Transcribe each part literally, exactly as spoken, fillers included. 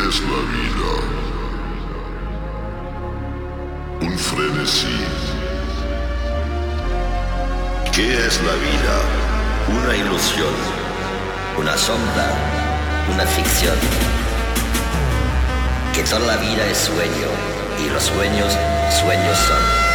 es la vida? Un frenesí. ¿Qué es la vida? Una ilusión, una sombra, una ficción. Que toda la vida es sueño y los sueños, sueños son.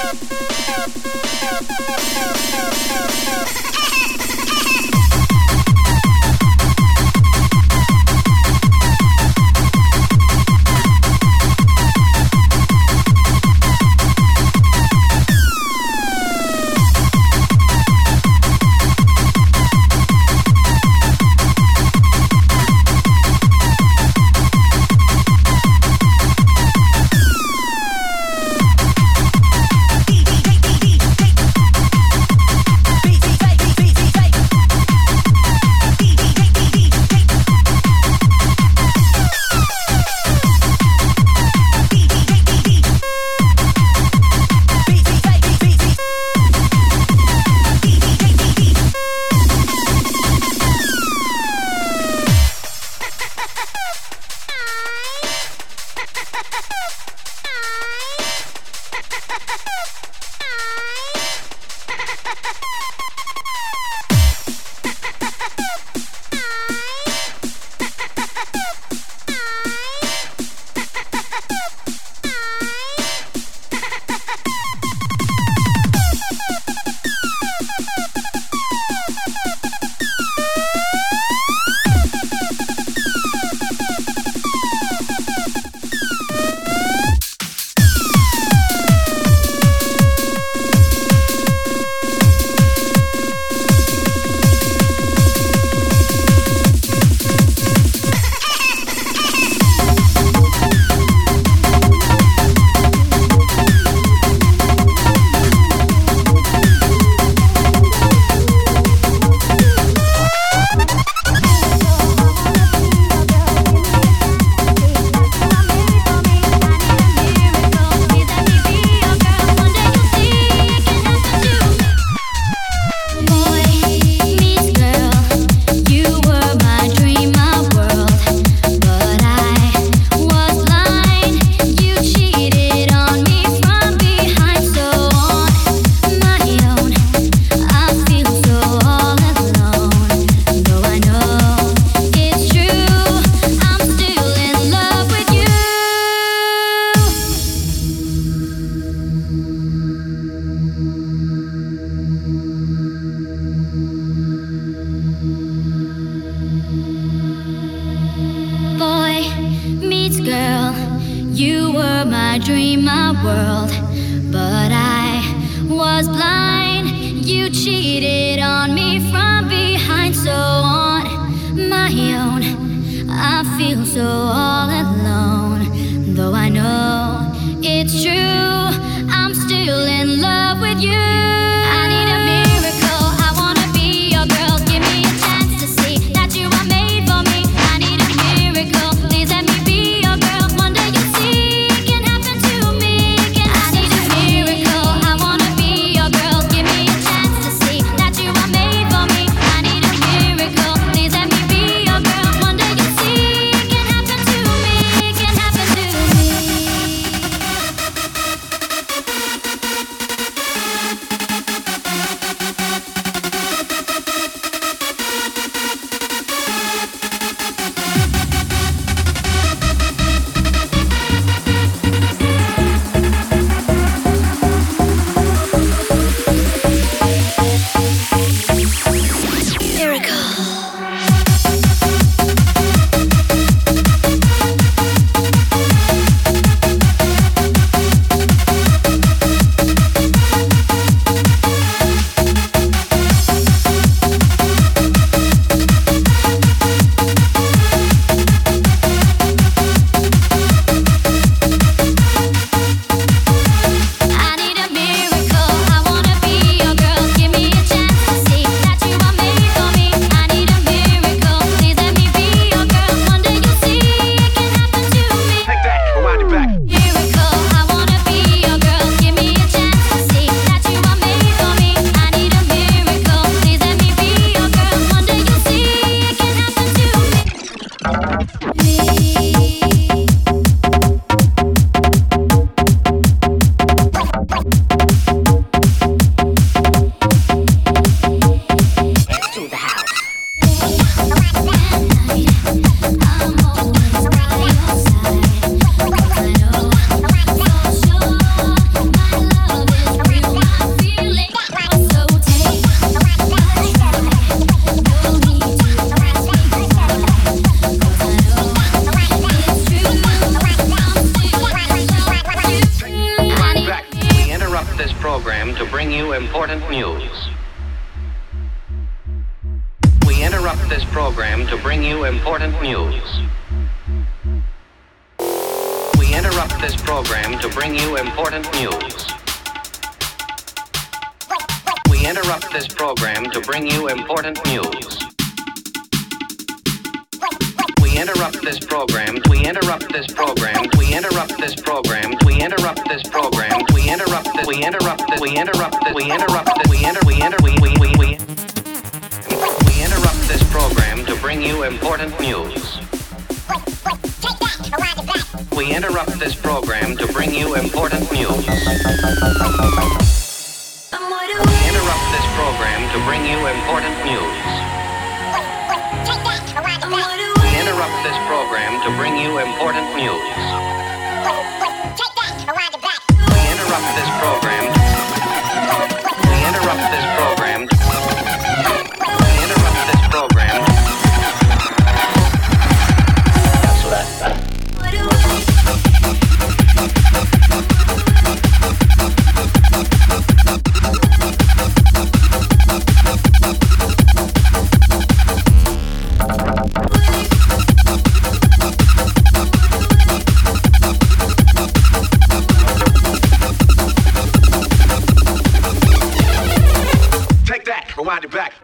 You were my dream, my world, but I was blind. You cheated on me from behind, so on my own. I feel so all alone, though I know it's true. I'm still in love with you. I need a miracle. I wanna be your girl. Give me a chance to see that you are made for me. I need a miracle. Please let me be your girl. One day you'll see it can happen to me. It can I need a miracle. I wanna be your girl. Give me a chance to see that you are made for me. I need a miracle. Please let me be your girl. One day you'll see it can happen to me. It can happen to me. interrupt this program to bring you important news. We interrupt this program to bring you important news. We interrupt this program to bring you important news. We interrupt this program to bring you important news. We interrupt this program. We interrupt this program. We interrupt this program. We interrupt this program. We interrupt this. We interrupt this. We interrupt this. We interrupt this. We enter. We enter. We we we we. We interrupt this program to bring you important news. We interrupt this program to bring you important news. We interrupt this program to bring you important news. We interrupt this program to bring you important news. We interrupt this program. We interrupt this program. We interrupt this program. That's what I thought. Rewind it back.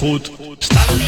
Hood Style.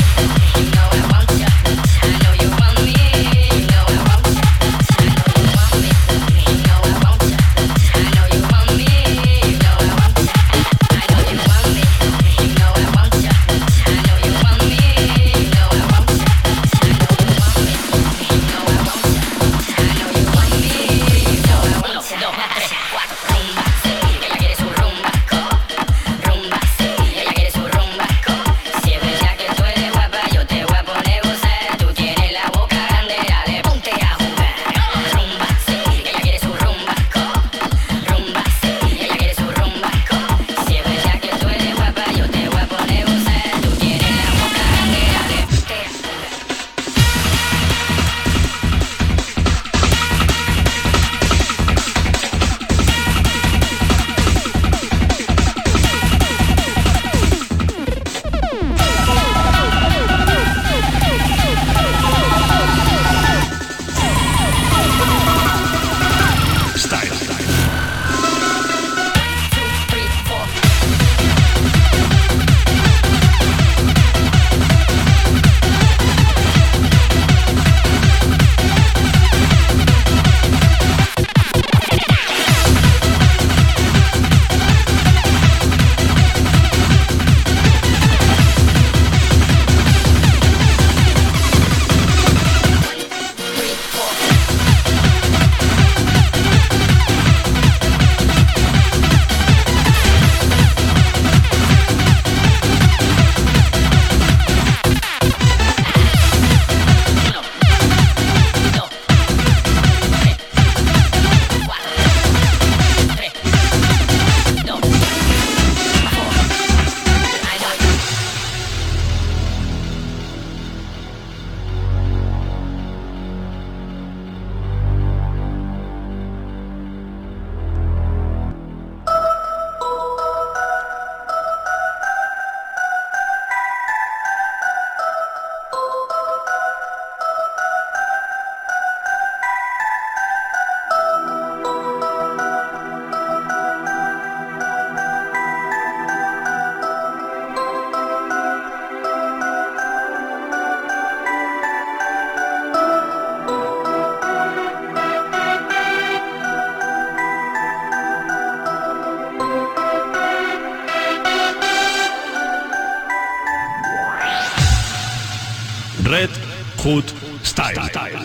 Red Hood Style. Style.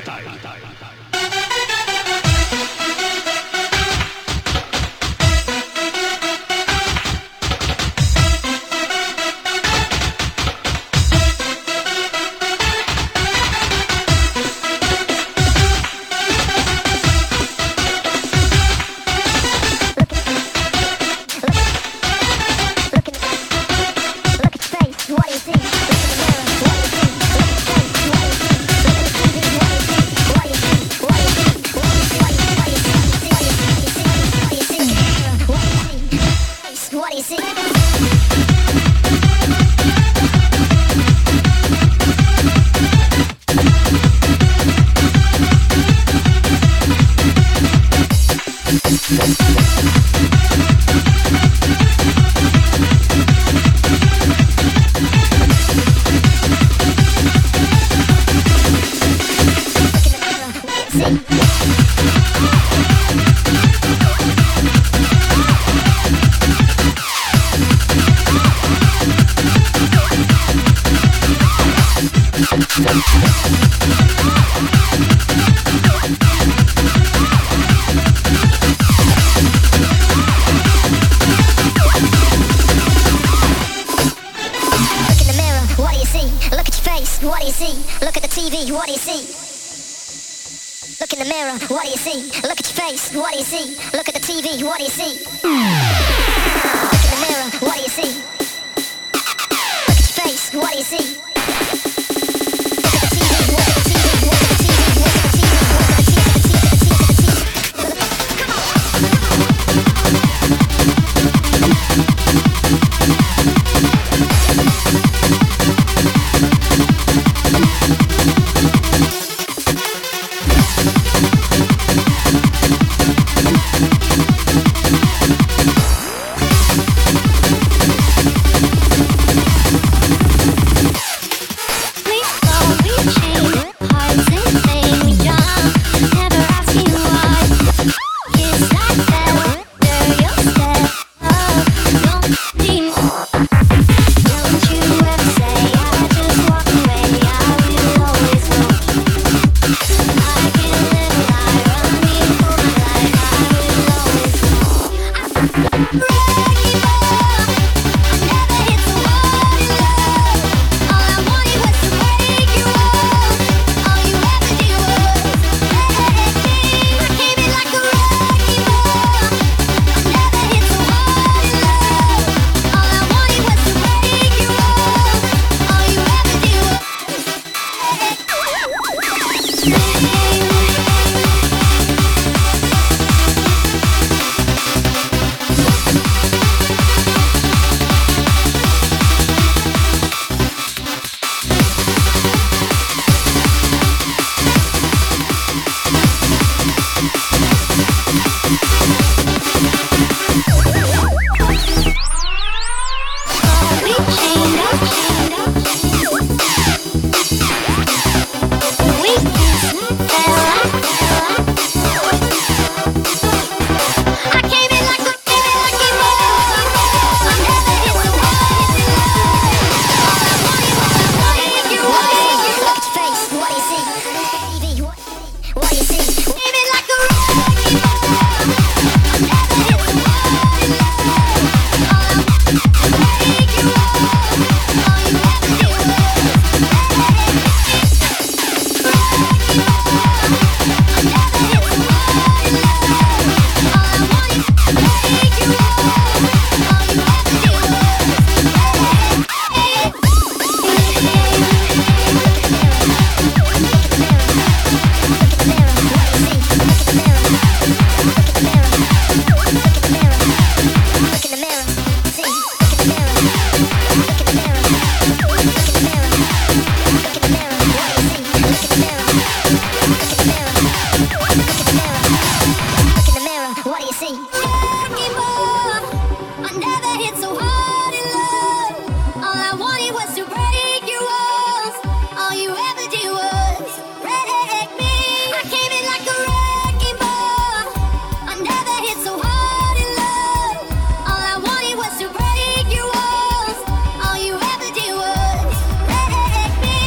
what do you see? Wrecking ball, I never hit so hard in love. All I wanted was to break your walls. All you ever did was wreck me. I came in like a wrecking ball. I never hit so hard in love. All I wanted was to break your walls. All you ever did was wreck me.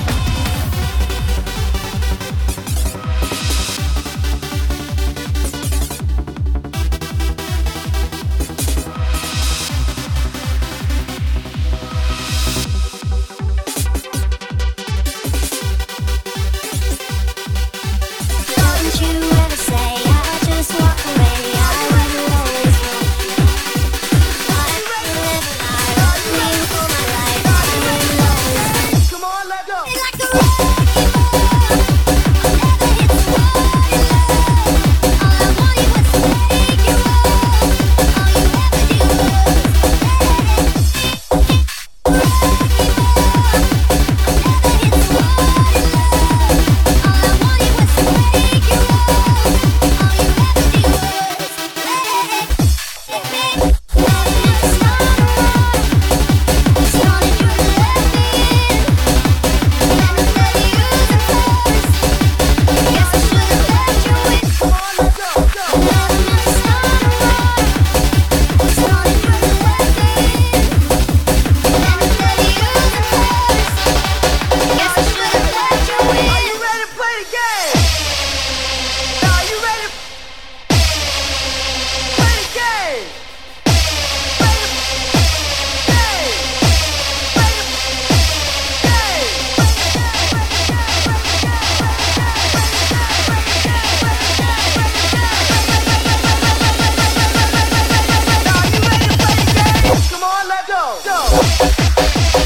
Don't you ever say I just walk away. I will always go. I live and I run me for my life. I will always Come on, let go. be like a wrecking ball. I never hit so hard in love. All I wanted was to break your walls. All you ever did was wreck me. Wrecking ball. I never hit so hard in love. All I wanted was to break your walls. All you ever did was wreck me. Now you never start a war. Started you to let me in. Then I let you use the force. Guess I should have let you in. Come on, let go. Go. Now you never start a war. Started you to let me in. Then I let you use the force. Guess I should have let you Are in. you ready to play the game? Now, are you ready to play the game? Play the game. Play the game. Now, are you ready to play the game? Come on, let's go. Go.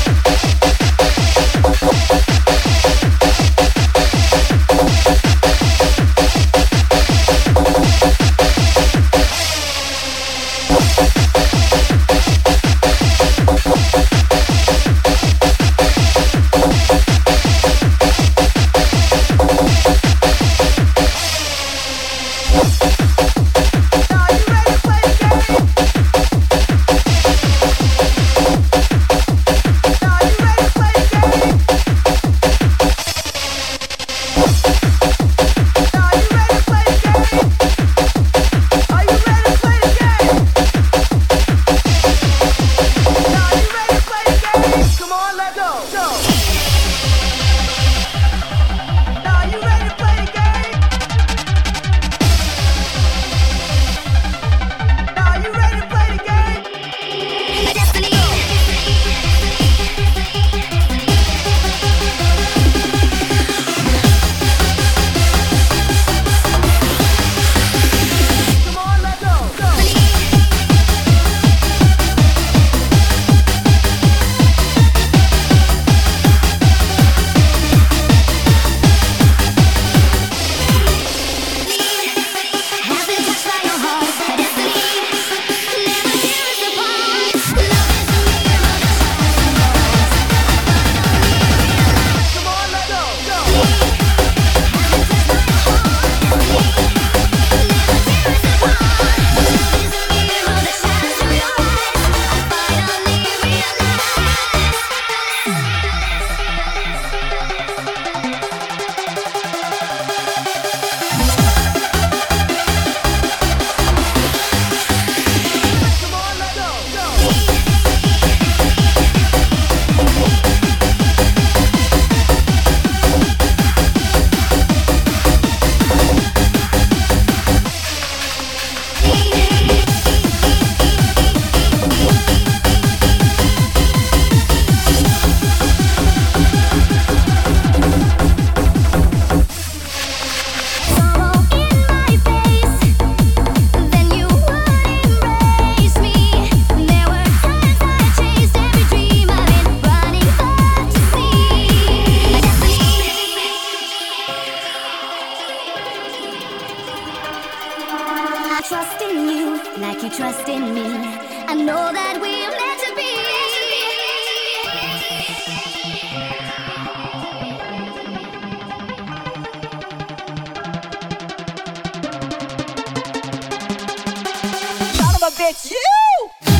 Now, are you ready to play the game? Now, are you ready to play the game? Now, are you ready to play the game? Are you ready to play the game? Now, are you ready to play the game? Come on, let's go. Go. Now, are you ready to play the game? Now, are you ready to play the game? Destiny. Come on, let's go. Go. Has been touched by your heart, destiny. Never tear us apart. Love is a mirror that shines and glows. Come on, let's go. Go. Has been touched by your heart, destiny. Never tear us apart. Love is a mirror that shines through your eyes. I finally Come on, let's go. Go. sorrow in my face, then you would embrace me. There were times I chased every dream I've been running back to see. I trust in you like you trust in me. I know that we're meant to be. bitch, you!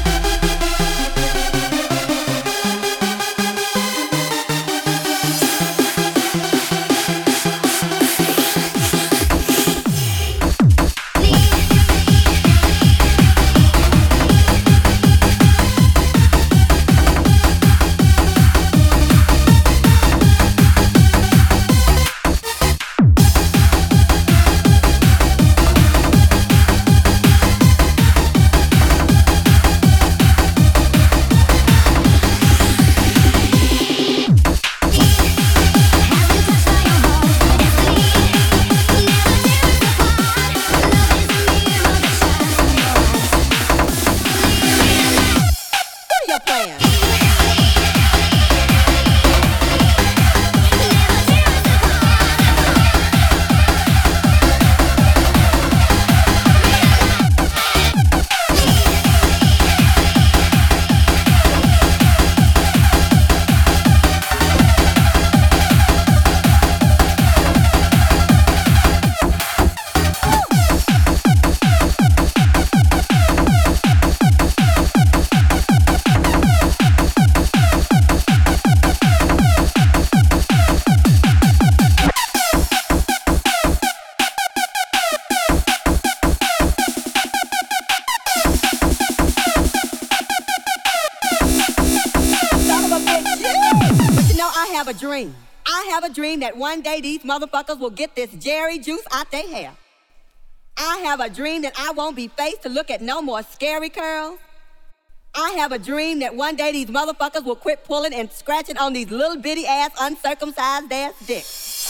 Dream. I have a dream that one day these motherfuckers will get this Jerry juice out their hair. I have a dream that I won't be faced to look at no more scary curls. I have a dream that one day these motherfuckers will quit pulling and scratching on these little bitty ass uncircumcised ass dicks.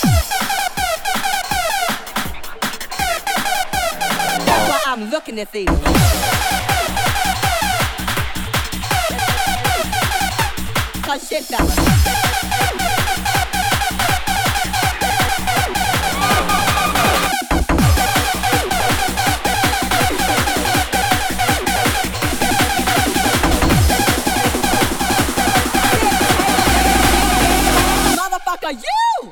That's why I'm looking this evening. Cause shit, fellas. Motherfucker, you!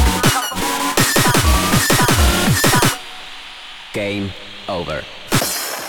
Game over. To the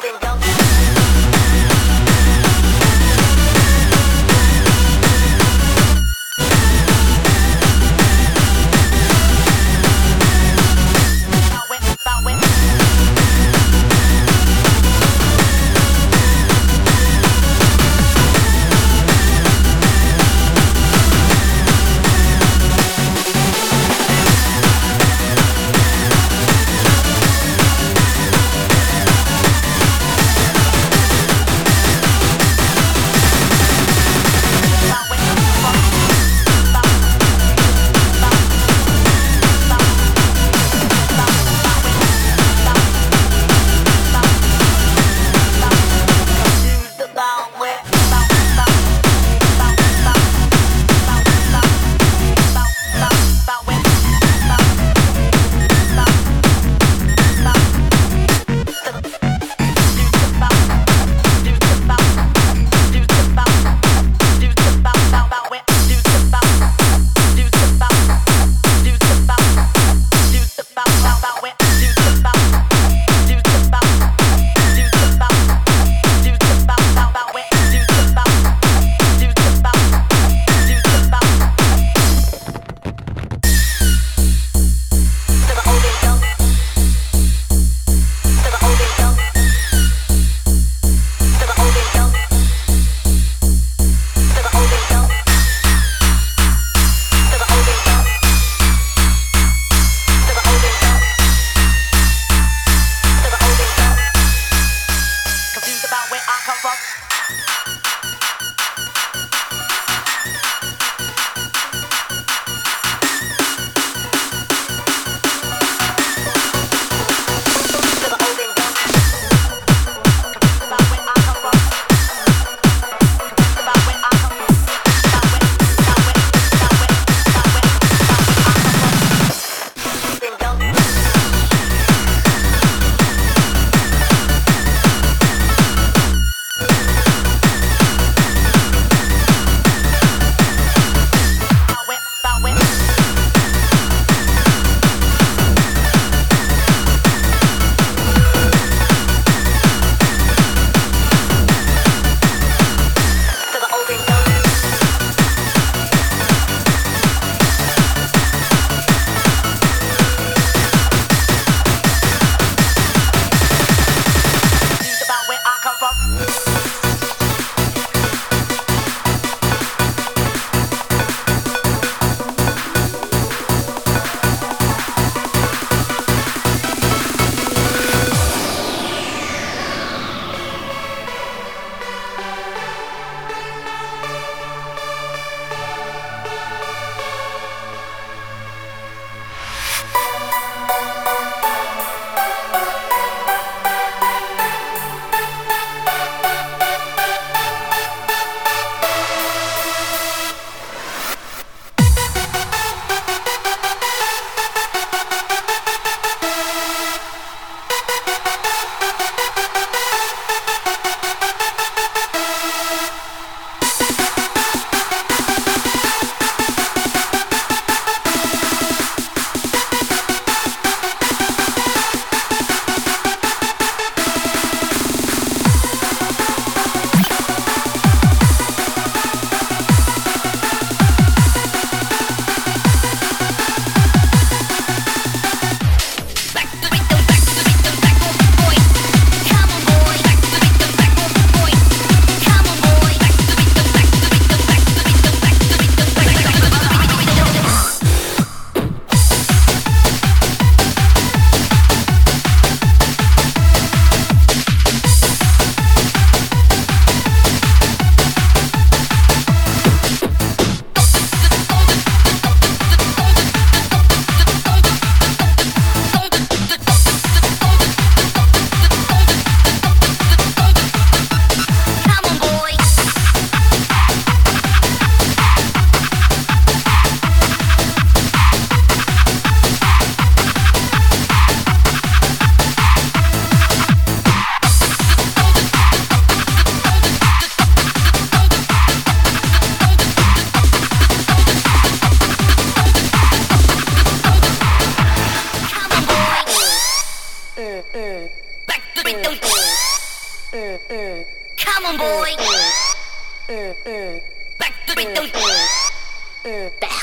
Back to the Come on, boy. Back to the back.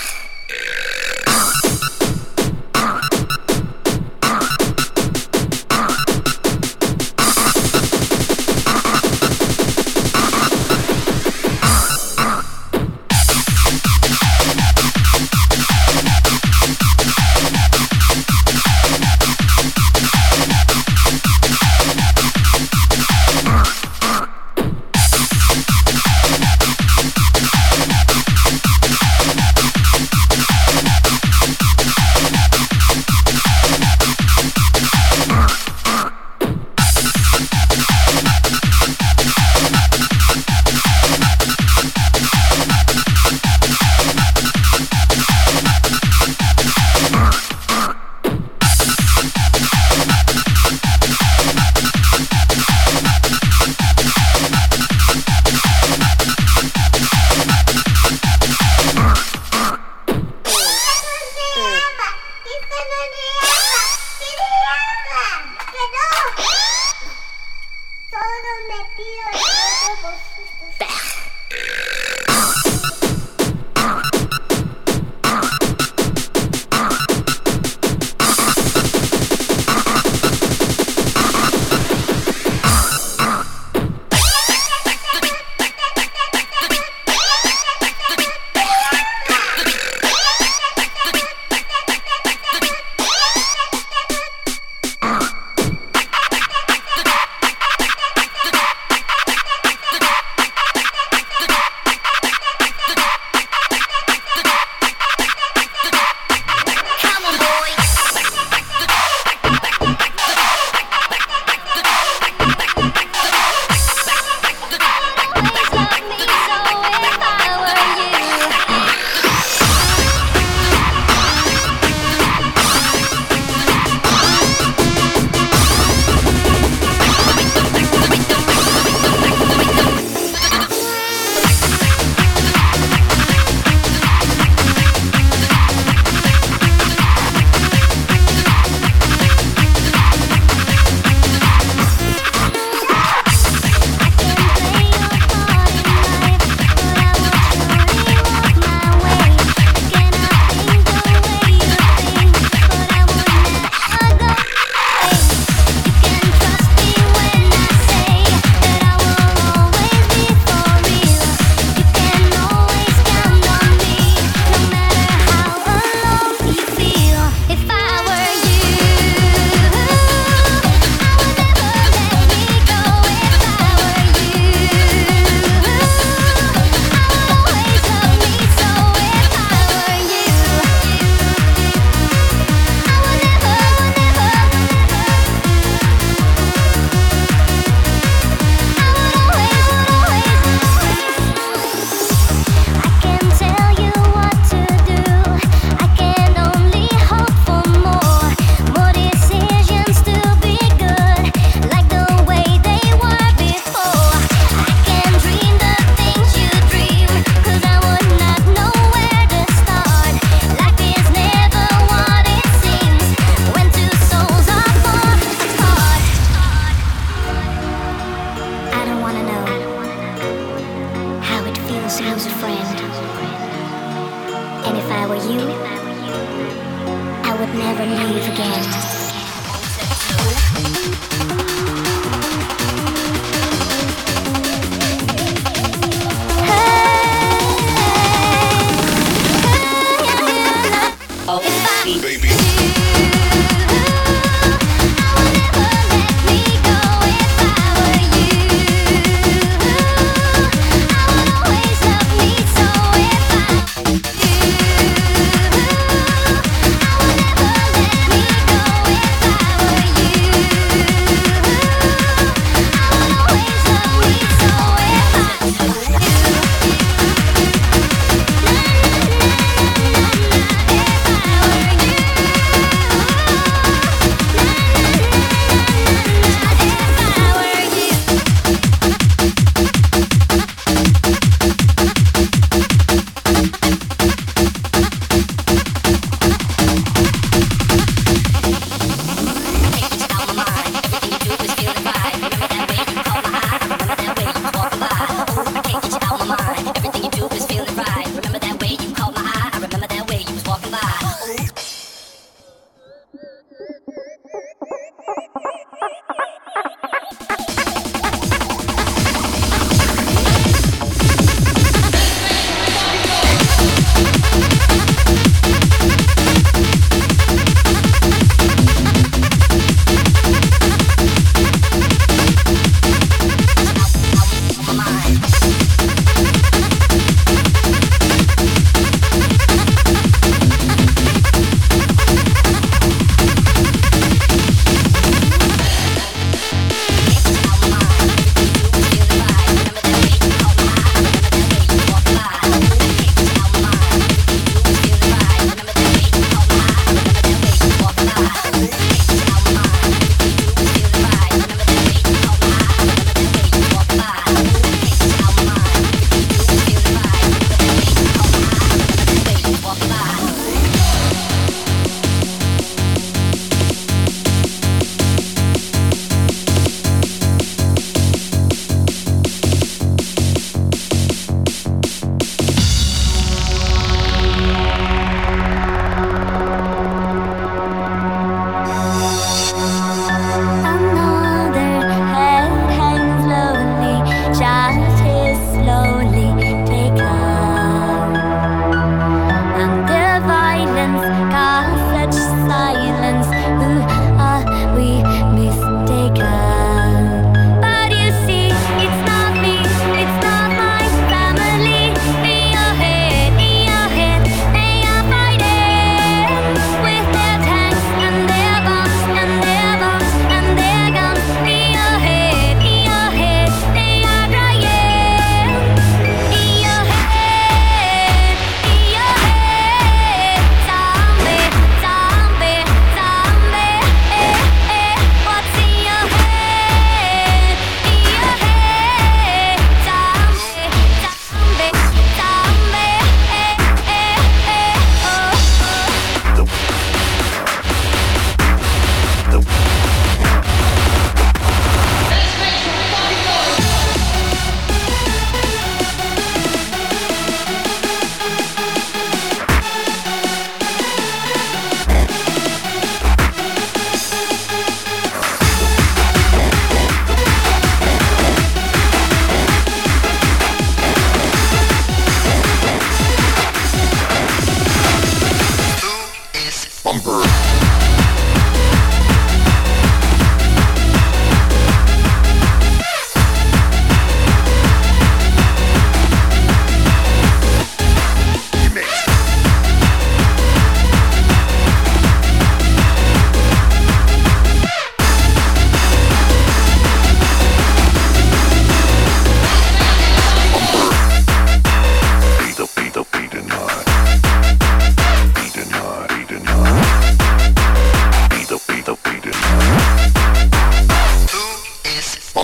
Go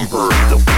bumper, the